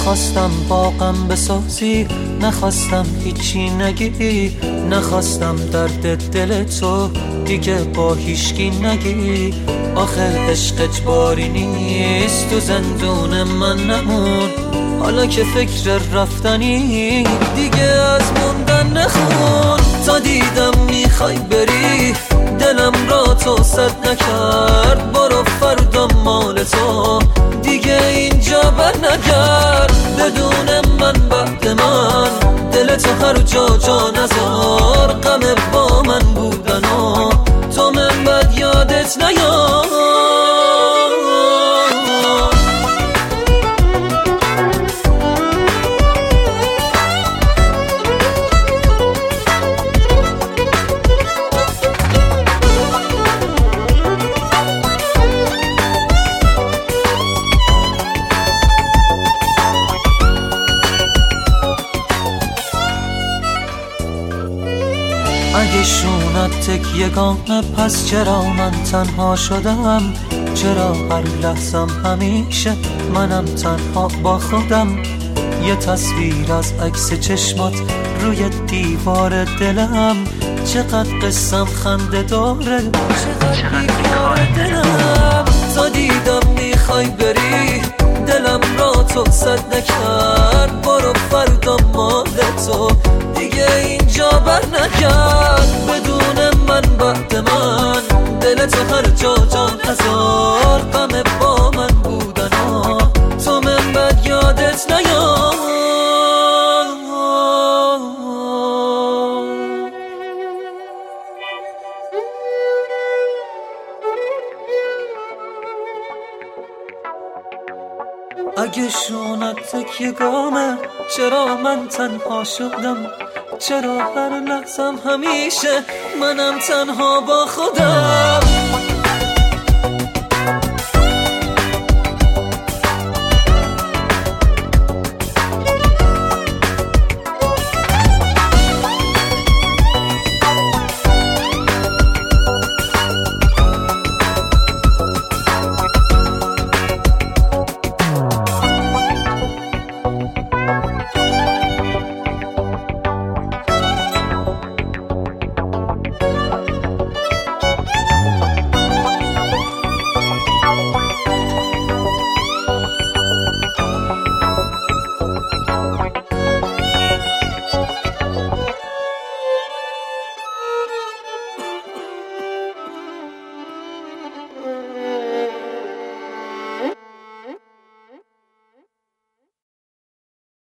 نخواستم باغم بسازی، نخواستم هیچی نگی، نخواستم درد دل تو دیگه با هیچکی نگی. آخر عشق اجباری نیست، تو زندون من نمون. حالا که فکر رفتنی دیگه از موندن نخون. تا دیدم میخوای بری دلم را تو صد نکرد. برو فردا مال تو دیگه اینجا بر نگرد. بدون من بعد من دل تو هر جا نذار. غم با من بودن و تو من بد یادت نیار. اگه شونت تکیه‌گانه پس چرا من تنها شدم؟ چرا هر لحظم همیشه منم تنها با خودم؟ یه تصویر از عکس چشمات روی دیوار دلم. چقدر قصم خنده داره، چقدر بیکار دلم. تا دیدم میخوای بری دلم را تو صد نکرد. برو فردا مال تو دیگه اینجا بر نگرد. بدون من بعد من دل تو هر جا نذار. غم با من بودن تو من بد یادت نیار. اگه شونت تکیه‌گامه چرا من تنها شدم؟ چرا هر لحظم همیشه منم تنها با خودم؟